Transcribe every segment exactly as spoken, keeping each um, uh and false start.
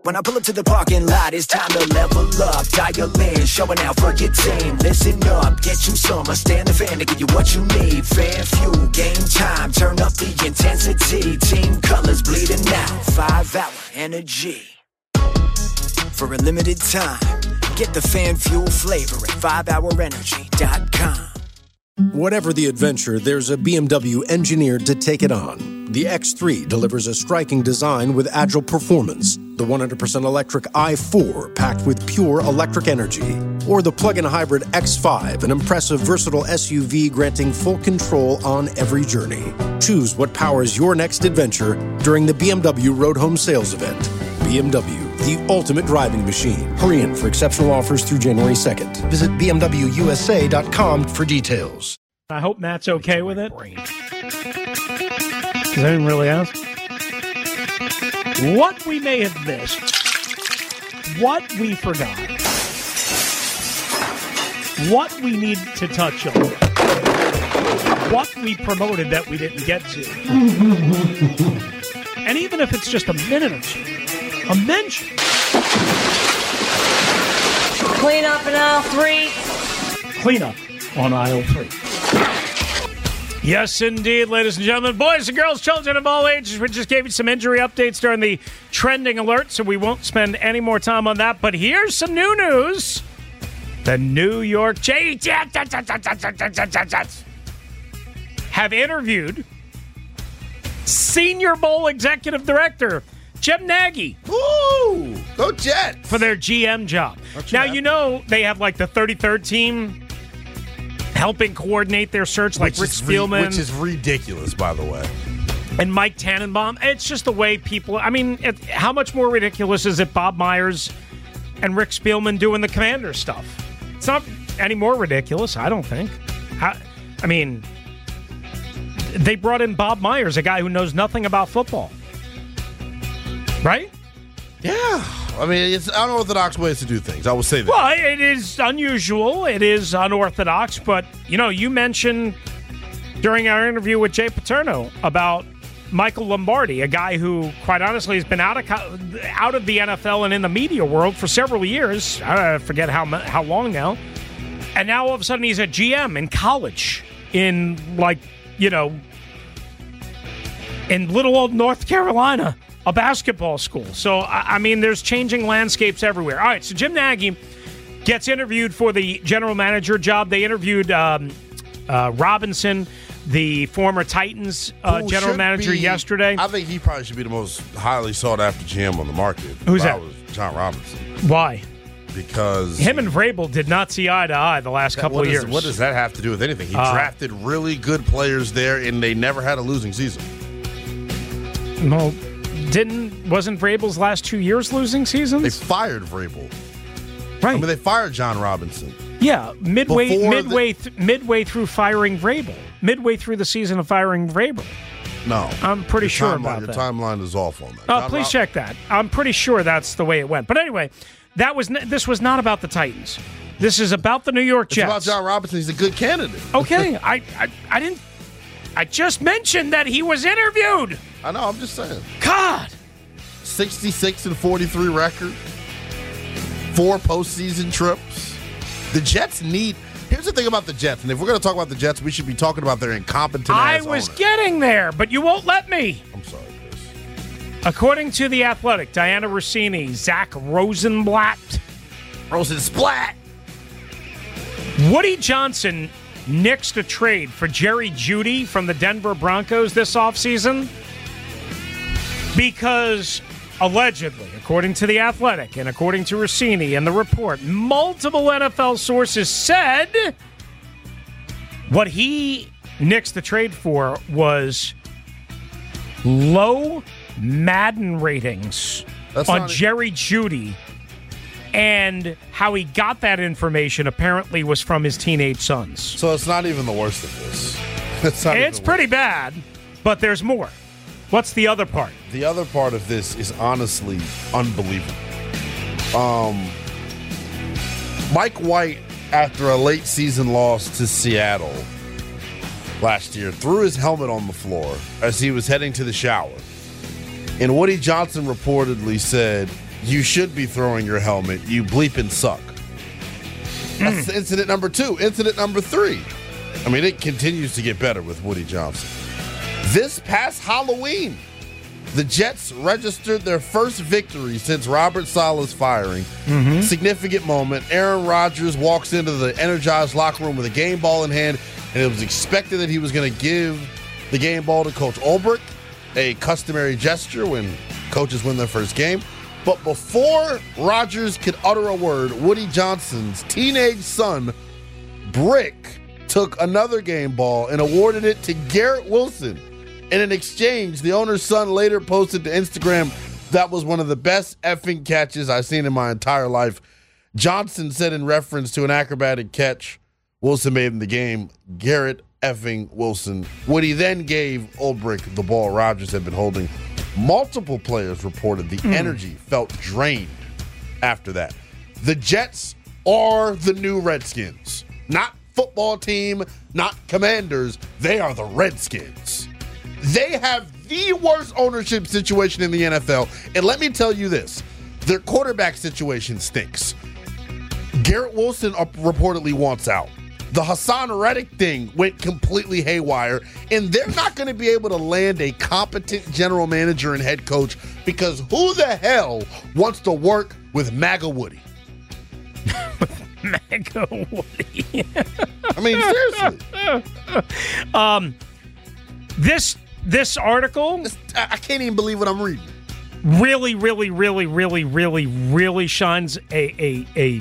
When I pull up to the parking lot, it's time to level up. Dial in, showing out for your team. Listen up, get you some. I stand the fan to give you what you need. Fan fuel, game time, turn up the intensity. Team colors bleeding out, five hour energy. For a limited time, get the fan fuel flavor at five hour energy dot com. Whatever the adventure, there's a B M W engineered to take it on. The X three delivers a striking design with agile performance. The one hundred percent electric i four, packed with pure electric energy. Or the plug-in hybrid X five, an impressive, versatile S U V granting full control on every journey. Choose what powers your next adventure during the B M W Road Home Sales Event. B M W, the ultimate driving machine. Hurry in for exceptional offers through January second. Visit B M W U S A dot com for details. I hope Matt's okay with it. Because I didn't really ask. What we may have missed. What we forgot. What we need to touch on. What we promoted that we didn't get to. And even if it's just a minute or two, a mention. Clean up in aisle three. Clean up on aisle three. Yes, indeed, ladies and gentlemen, boys and girls, children of all ages. We just gave you some injury updates during the trending alert, so we won't spend any more time on that. But here's some new news. The New York Jets have interviewed Senior Bowl Executive Director Jim Nagy. Woo! Go Jets! For their G M job. Now, you know they have like the thirty-third team helping coordinate their search, like Rick Spielman. Re- which is ridiculous, by the way. And Mike Tannenbaum. It's just the way people... I mean, it, how much more ridiculous is it Bob Myers and Rick Spielman doing the Commander stuff? It's not any more ridiculous, I don't think. How, I mean, they brought in Bob Myers, a guy who knows nothing about football. Right? Yeah. I mean, it's unorthodox ways to do things. I will say that. Well, it is unusual. It is unorthodox. But, you know, you mentioned during our interview with Jay Paterno about Michael Lombardi, a guy who, quite honestly, has been out of out of the N F L and in the media world for several years. I forget how how long now. And now, all of a sudden, he's a G M in college in, like, you know, in little old North Carolina. A basketball school. So, I mean, there's changing landscapes everywhere. All right, so Jim Nagy gets interviewed for the general manager job. They interviewed um, uh, Robinson, the former Titans uh, general manager, be, yesterday. I think he probably should be the most highly sought-after G M on the market. Who's that? Was John Robinson. Why? Because... Him and Vrabel did not see eye to eye the last couple of is, years. What does that have to do with anything? He uh, drafted really good players there, and they never had a losing season. Well... Didn't wasn't Vrabel's last two years losing seasons? They fired Vrabel. Right. I mean, they fired John Robinson. Yeah, midway Before midway the, th- midway through firing Vrabel. Midway through the season of firing Vrabel. No. I'm pretty sure timeline, about your that. Your timeline is off on that. Uh, John please Rob- check that. I'm pretty sure that's the way it went. But anyway, that was n- this was not about the Titans. This is about the New York Jets. It's about John Robinson. He's a good candidate. Okay, I, I I didn't. I just mentioned that he was interviewed. I know. I'm just saying. God. sixty-six and forty-three record. Four postseason trips. The Jets need... Here's the thing about the Jets, and if we're going to talk about the Jets, we should be talking about their incompetent I ass was owner. getting there, but you won't let me. I'm sorry, Chris. According to The Athletic, Diana Rossini, Zach Rosenblatt. Rosensplat. Woody Johnson nixed a trade for Jerry Jeudy from the Denver Broncos this offseason because... Allegedly, according to The Athletic and according to Rossini and the report, multiple N F L sources said what he nixed the trade for was low Madden ratings That's on not Jerry Jeudy, and how he got that information apparently was from his teenage sons. So it's not even the worst of this. It's, not It's pretty bad, but there's more. What's the other part? The other part of this is honestly unbelievable. Um, Mike White, after a late season loss to Seattle last year, threw his helmet on the floor as he was heading to the shower. And Woody Johnson reportedly said, You should be throwing your helmet. You bleeping suck. That's Mm. incident number two. Incident number three. I mean, it continues to get better with Woody Johnson. This past Halloween, the Jets registered their first victory since Robert Saleh's firing. Mm-hmm. Significant moment. Aaron Rodgers walks into the energized locker room with a game ball in hand, and it was expected that he was going to give the game ball to Coach Ulbrich, a customary gesture when coaches win their first game. But before Rodgers could utter a word, Woody Johnson's teenage son, Brick, took another game ball and awarded it to Garrett Wilson. In an exchange, the owner's son later posted to Instagram, "That was one of the best effing catches I've seen in my entire life." Johnson said in reference to an acrobatic catch Wilson made in the game, "Garrett effing Wilson." Woody then gave Ulbrich the ball Rodgers had been holding. Multiple players reported the mm. energy felt drained after that. The Jets are the new Redskins. Not football team, not Commanders. They are the Redskins. They have the worst ownership situation in the N F L. And let me tell you this, their quarterback situation stinks. Garrett Wilson reportedly wants out. The Hassan Reddick thing went completely haywire, and they're not going to be able to land a competent general manager and head coach because who the hell wants to work with MAGA Woody? MAGA Woody. I mean, seriously. um, this this article, I can't even believe what I'm reading. Really, really, really, really, really, really shines a a a.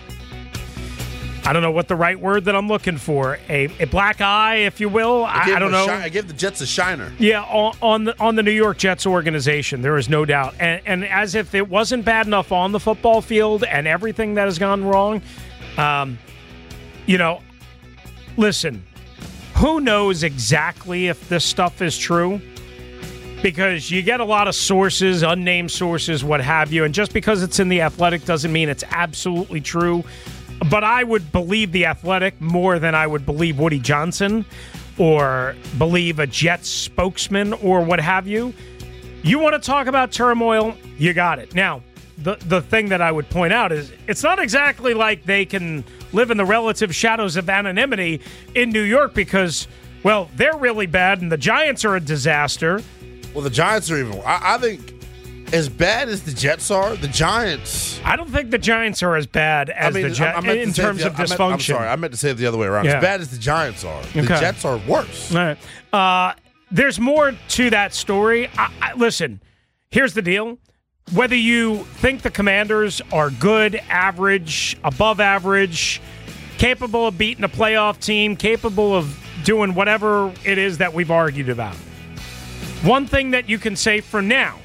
I don't know what the right word that I'm looking for. A, a black eye, if you will. I, I don't know. Shi- I give the Jets a shiner. Yeah, on, on the on the New York Jets organization, there is no doubt. And, and as if it wasn't bad enough on the football field and everything that has gone wrong, um, you know, listen, who knows exactly if this stuff is true? Because you get a lot of sources, unnamed sources, what have you. And just because it's in The Athletic doesn't mean it's absolutely true. But I would believe The Athletic more than I would believe Woody Johnson or believe a Jets spokesman or what have you. You want to talk about turmoil? You got it. Now, the, the thing that I would point out is it's not exactly like they can live in the relative shadows of anonymity in New York because, well, they're really bad and the Giants are a disaster. Well, the Giants are even. I, I think as bad as the Jets are, the Giants. I don't think the Giants are as bad as I mean, the Jets in terms the, of dysfunction. I meant, I'm sorry, I meant to say it the other way around. Yeah. As bad as the Giants are, the okay. Jets are worse. All right. Uh, there's more to that story. I, I, listen, here's the deal. Whether you think the Commanders are good, average, above average, capable of beating a playoff team, capable of doing whatever it is that we've argued about, one thing that you can say for now,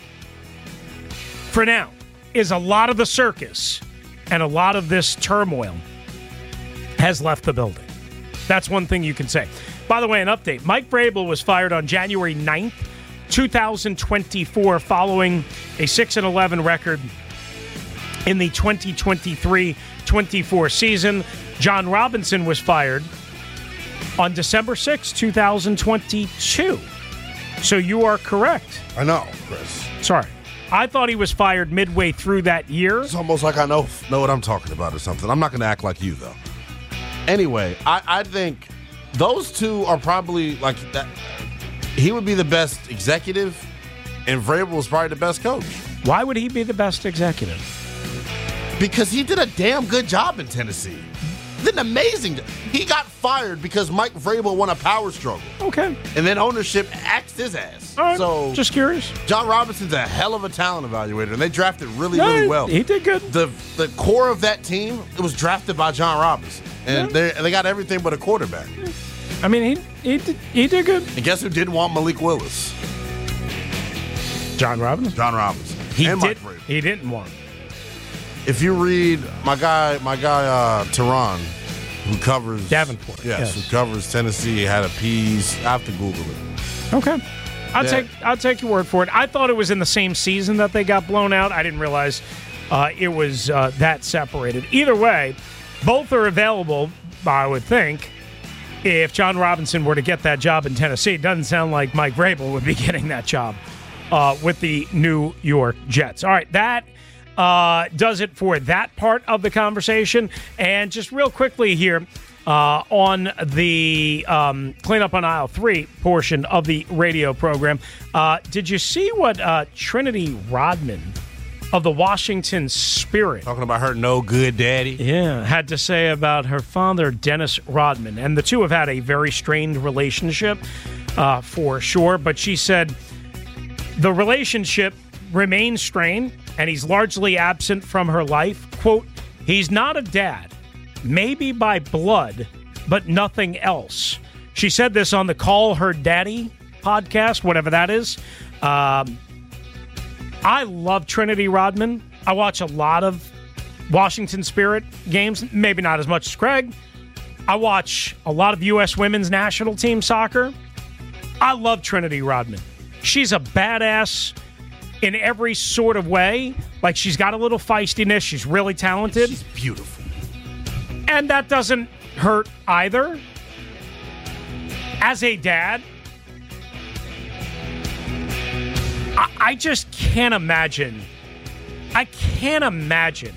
for now, is a lot of the circus and a lot of this turmoil has left the building. That's one thing you can say. By the way, an update. Mike Vrabel was fired on January ninth, twenty twenty-four, following a six and eleven record in the twenty twenty-three twenty-four season. John Robinson was fired on December sixth, twenty twenty-two. So you are correct. I know, Chris. Sorry. I thought he was fired midway through that year. It's almost like I know know what I'm talking about or something. I'm not going to act like you, though. Anyway, I, I think those two are probably like that. He would be the best executive, and Vrabel was probably the best coach. Why would he be the best executive? Because he did a damn good job in Tennessee. He did an amazing job. He got fired because Mike Vrabel won a power struggle. Okay. And then ownership axed his ass. All right. So just curious. John Robinson's a hell of a talent evaluator, and they drafted really, no, really well. He did good. The the core of that team, it was drafted by John Robinson. And yeah. they they got everything but a quarterback. Yeah. I mean, he he did, he did good. And guess who didn't want Malik Willis? John Robinson? John Robinson. He and did. Mike Vrabel. He didn't want him. If you read my guy, my guy uh, Tehran, who covers Davenport, yes, yes, who covers Tennessee, had a piece. I have to Google it. Okay, I'll yeah. take I'll take your word for it. I thought it was in the same season that they got blown out. I didn't realize uh, it was uh, that separated. Either way, both are available. I would think if John Robinson were to get that job in Tennessee, it doesn't sound like Mike Vrabel would be getting that job uh, with the New York Jets. All right, that uh, does it for that part of the conversation. And just real quickly here, uh, on the um, Cleanup on Aisle three portion of the radio program, uh, did you see what uh, Trinity Rodman of the Washington Spirit Talking about her no good daddy. yeah, had to say about her father, Dennis Rodman? And the two have had a very strained relationship, uh, for sure. But she said the relationship remains strained, and he's largely absent from her life. Quote, he's not a dad, maybe by blood, but nothing else. She said this on the Call Her Daddy podcast, whatever that is. Um, I love Trinity Rodman. I watch a lot of Washington Spirit games, maybe not as much as Craig. I watch a lot of U S women's national team soccer. I love Trinity Rodman. She's a badass in every sort of way. Like, she's got a little feistiness. She's really talented. She's beautiful. And that doesn't hurt either. As a dad, I, I just can't imagine. I can't imagine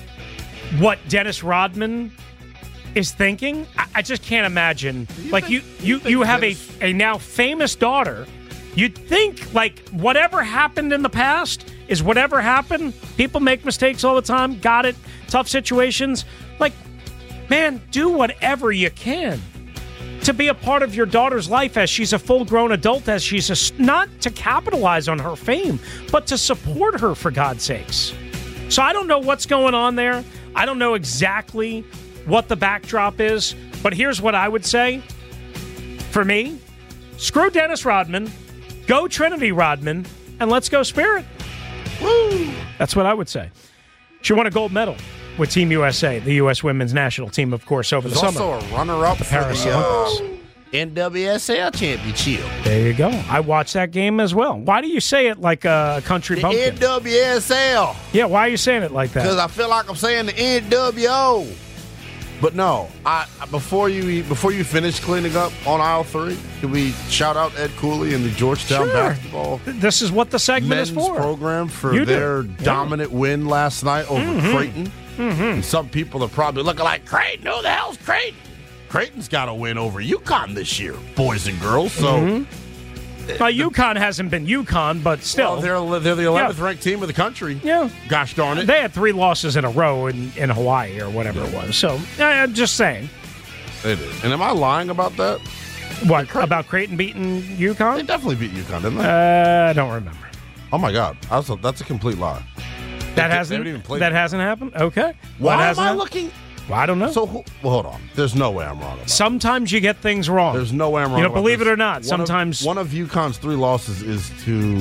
what Dennis Rodman is thinking. I, I just can't imagine. You like, think- you, you, you you think have Dennis- a, a now famous daughter. You'd think, like, whatever happened in the past is whatever happened. People make mistakes all the time. Got it. Tough situations. Like, man, do whatever you can to be a part of your daughter's life as she's a full-grown adult, as she's a, not to capitalize on her fame, but to support her, for God's sakes. So I don't know what's going on there. I don't know exactly what the backdrop is, but here's what I would say. For me, screw Dennis Rodman, go Trinity Rodman, and let's go Spirit. Woo! That's what I would say. She won a gold medal with Team U S A, the U S women's national team, of course, over There's the summer. also a runner-up for Paris the uh, Olympics. N W S L championship. There you go. I watched that game as well. Why do you say it like a country The bumpkin? N W S L. Yeah, why are you saying it like because that? I feel like I'm saying the N W O. But no, I before you before you finish cleaning up on aisle three, can we shout out Ed Cooley and the Georgetown Sure. basketball This is what the segment men's is for. program for You do. their Yeah. dominant win last night over Mm-hmm. Creighton? And some people are probably looking like, Creighton, who the hell's Creighton? Creighton's got a win over UConn this year, boys and girls. So Mm-hmm. Now, UConn hasn't been UConn, but still. well, they're they're the eleventh Yeah. ranked team of the country. yeah. Gosh darn it. They had three losses in a row in, in Hawaii or whatever it was. So, I'm just saying. They did. And am I lying about that? What, about Creighton beating They UConn? definitely beat UConn, didn't they? Uh, I don't remember. oh my God, that's a, that's a complete lie. That they hasn't haven't even played that it. hasn't happened? Okay. Why What am hasn't I happened? looking? Well, I don't know. So who, well, hold on. There's no way I'm wrong about it. Sometimes you get things wrong. There's no way I'm wrong. You know, about believe this. it or not, One of- sometimes- one of UConn's three losses is to.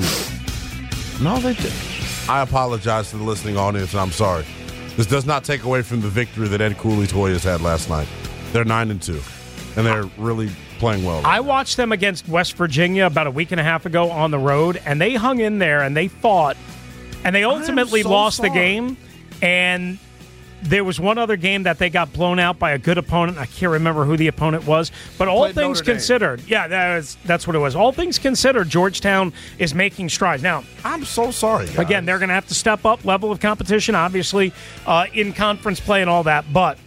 No, they did. I apologize to the listening audience, and I'm sorry. This does not take away from the victory that Ed Cooley's Hoyas had last night. They're nine and two, and they're really playing well. I watched them against West Virginia about a week and a half ago on the road, and they hung in there and they fought, and they ultimately so lost the sorry. game. And there was one other game that they got blown out by a good opponent. I can't remember who the opponent was, but all Played things Notre Dame. considered, yeah, that is, that's what it was. All things considered, Georgetown is making strides. Now, I'm so sorry. Guys. again, they're going to have to step up level of competition, obviously, uh, in conference play and all that, but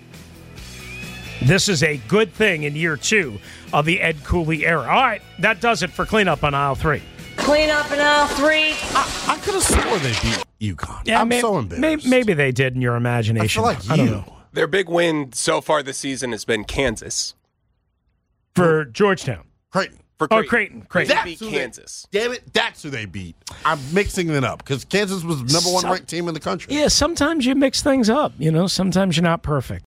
this is a good thing in year two of the Ed Cooley era. All right, that does it for cleanup on aisle three. Clean up in aisle three. I, I could have swore they beat UConn. Yeah, I'm may- so may- embarrassed. Maybe they did in your I imagination. feel like I don't you. know. Their big win so far this season has been Kansas. For Georgetown. Creighton. For Oh, Creighton. Creighton. Creighton. They beat who Kansas. They, damn it, that's who they beat. I'm mixing it up because Kansas was the number one Some- ranked team in the country. Yeah, sometimes you mix things up. You know, sometimes you're not perfect.